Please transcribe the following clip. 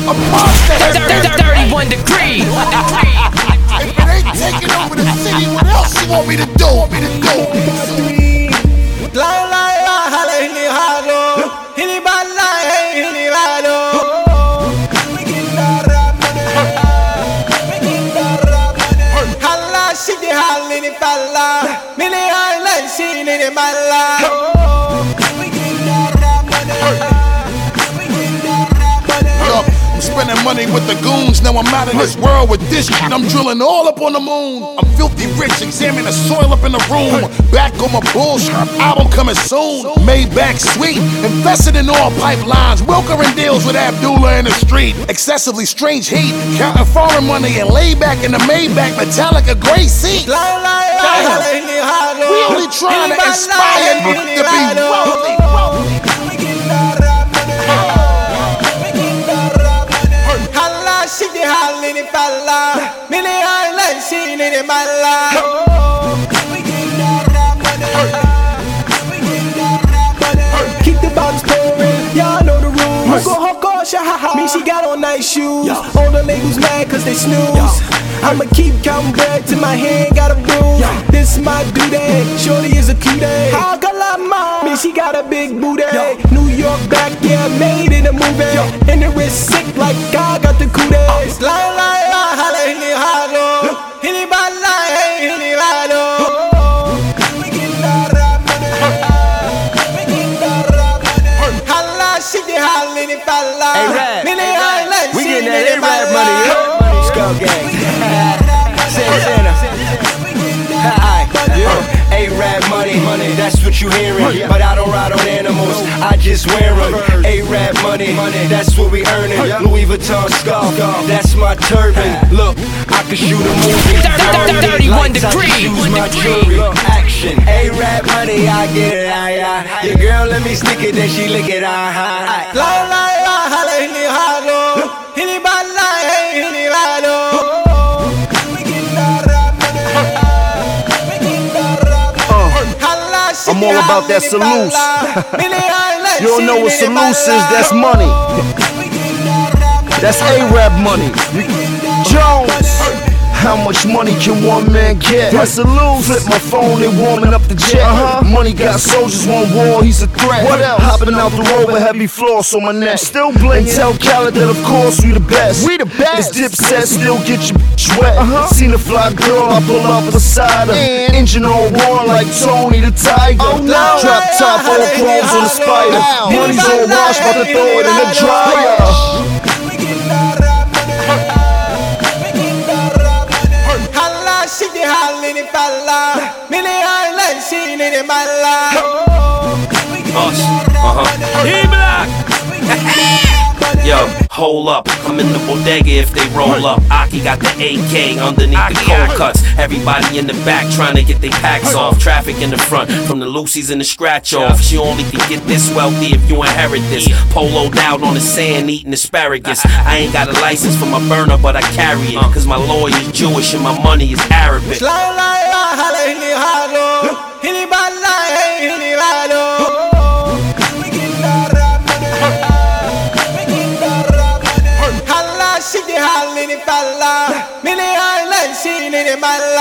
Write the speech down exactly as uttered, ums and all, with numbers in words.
a monster. thirty-one degrees. If it ain't taking over the city, what else you want me to do? Want me to do? La la la, hala hini halo, hini bala, hey hini halo. We get the rap money, we get the rap money. Hala shidi hal hini bala, mini hala shidi hini bala. We get the rap money, we get the rap money. I'm spending money with the goons, now I'm out of this world with this shit. I'm drilling all up on the moon. I'm filthy rich, examine the soil up in the room. Back on my bullshit, album coming soon. Maybach sweet, invested in all pipelines. Wilkering deals with Abdullah in the street. Excessively strange heat, counting foreign money and lay back in the Maybach Metallica gray seat. La la la, hala hini halo. We only trying to inspire you to be wealthy, wealthy. We get the rap money. Shidi halini palla, mini island shini malla. We get the rap money, we get the rap money. Keep the bottles pouring, y'all know the rules. Go hoko shahaha, me she got on nice shoes. All the labels mad cause they snooze. I'ma keep counting bread till my hand got a bruise. This my duty, shorty is a cutie. Hagalama, me she got a big booty. New York back, yeah, made in a movie. And the wrist sick like I got the cooties. La la la, hala hini halo, hini bala, hey hini halo. We get the rap money, we get the rap money. Hala shidi halini bala, mini island we getting shidi that A-Rap money, yeah? Skull Gang. Santana. A-Rap money, that's what you hearing. But I don't ride on animals, I just wear them. A-Rap money, that's what we earning. Louis Vuitton scarf, that's my turban. Look, I can shoot a movie. thirty-one degrees. Use my jewelry. Action. A-Rap money, I get it. I, I. Your girl let me stick it, then she lick it. I, I. La la la, hala hini halo, hini bala, hey hini halo. We get the rap money, we get the rap money. Hala shidi I'm all about that halini salute. bala, mini island You don't know what shidi salute is, bala. that's money. We get the rap money, That's A-Rap money. we get the Jones. How much money can one man get? That's a lose. Flip my phone, they warming up the jet. Uh-huh. Money got soldiers, one war, he's a threat. What else? Hopping out the road with heavy floss on my neck. Still blingin'. And tell Khaled that of course we the best. We the best. This Dipset still get your bitch wet. Uh-huh. Seen a fly girl, I pull up beside her. And engine on war like Tony the Tiger. Oh no. Drop top, all chromes on the spider. Ow. Money's on wash, about to throw it in the dryer. We get the rap money. Shidi halini palla, mini island shini malla. We get the rap money. Yo, hold up, I'm in the bodega if they roll up. Aki got the A K underneath the cold cuts. Everybody in the back trying to get their packs off. Traffic in the front, from the Lucy's and the scratch off. She only can get this wealthy if you inherit this. Polo down on the sand eating asparagus. I ain't got a license for my burner, but I carry it. Cause my lawyer's Jewish and my money is Arabic. La la la, hala hini halo, hini bala, hey hini halo. We get the rap money, we get the rap money. Hala shidi halini bala, mini island shini mala.